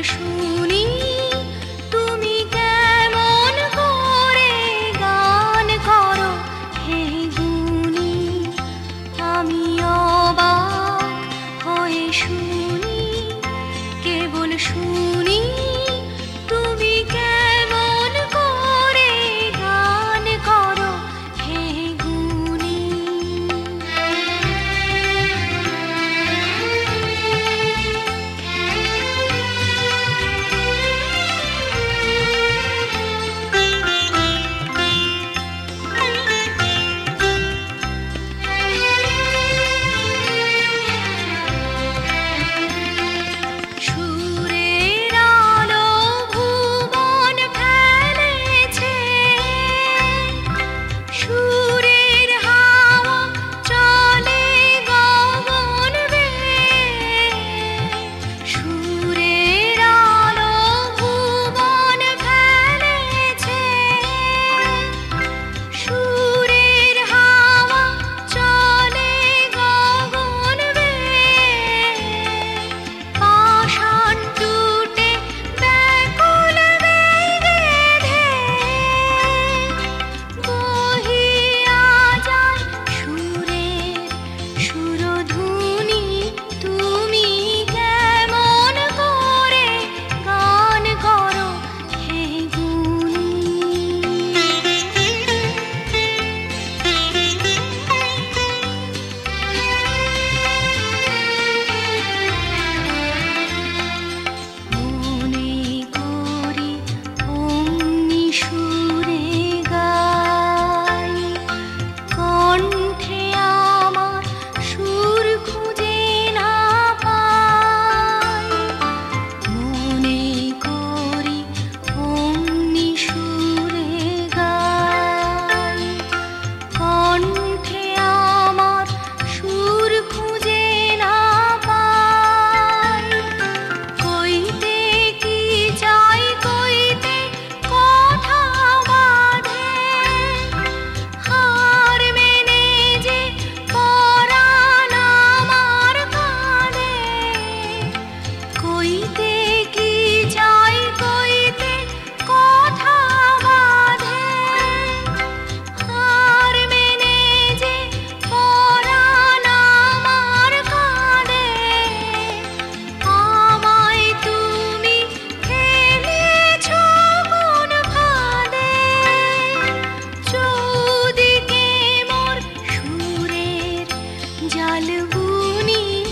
শুনি তুমি কেমন করে গান করো হে গুণী। আমি অবাক হয়ে শুনি, কেবল শুনি তুমি কেমন করে গান করো হে গুণী। সুরের আলো ভুবন ফেলেছে, সুরের হাওয়া চলে গগন বেয়ে। সুরের আলো ভুবন ফেলেছে, সুরের হাওয়া চলে গগন বেয়ে। পাষাণ টুটে ব্যাকুল বেগে ধেয়ে বহিয়া যায় সুরের সুরধুনী। তুমি কেমন করে গান করো হে গুণী। মনে করি অমনি সুরে গাই, কণ্ঠে আমার সুর খুঁজে না পাই। মনে করি অমনি সুরে গাই, কণ্ঠে আমার সুর খুঁজে না পাই। কইতে কি চাই কইতে কথা বাঁধে, হার মেনে যে পরাণ আমার কাঁদে। কইতে কি চাই কইতে কথা বাঁধে, হার মেনে যে পরাণ আমার কাঁদে। আমায় তুমি ফেলেছ কোন ফাঁদে, চৌদিকে মোর সুরের জাল বুনি।